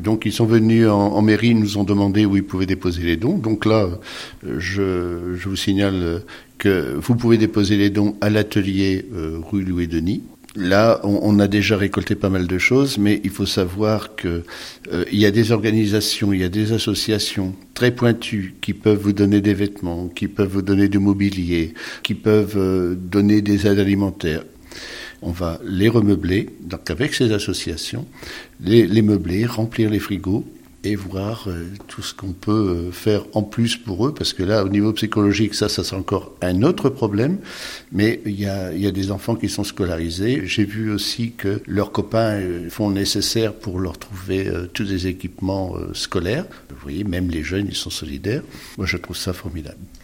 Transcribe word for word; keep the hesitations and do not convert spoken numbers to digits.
donc ils sont venus en, en mairie, ils nous ont demandé où ils pouvaient déposer les dons. Donc là, je, je vous signale que vous pouvez déposer les dons à l'atelier euh, rue Louis Denis. Là, on, on a déjà récolté pas mal de choses, mais il faut savoir que euh, il y a des organisations, il y a des associations très pointues qui peuvent vous donner des vêtements, qui peuvent vous donner du mobilier, qui peuvent euh, donner des aides alimentaires. On va les remeubler, donc avec ces associations, les, les meubler, remplir les frigos et voir euh, tout ce qu'on peut euh, faire en plus pour eux, parce que là, au niveau psychologique, ça, ça c'est encore un autre problème, mais il y a, il y a des enfants qui sont scolarisés. J'ai vu aussi que leurs copains euh, font le nécessaire pour leur trouver euh, tous les équipements euh, scolaires. Vous voyez, même les jeunes, ils sont solidaires. Moi, je trouve ça formidable.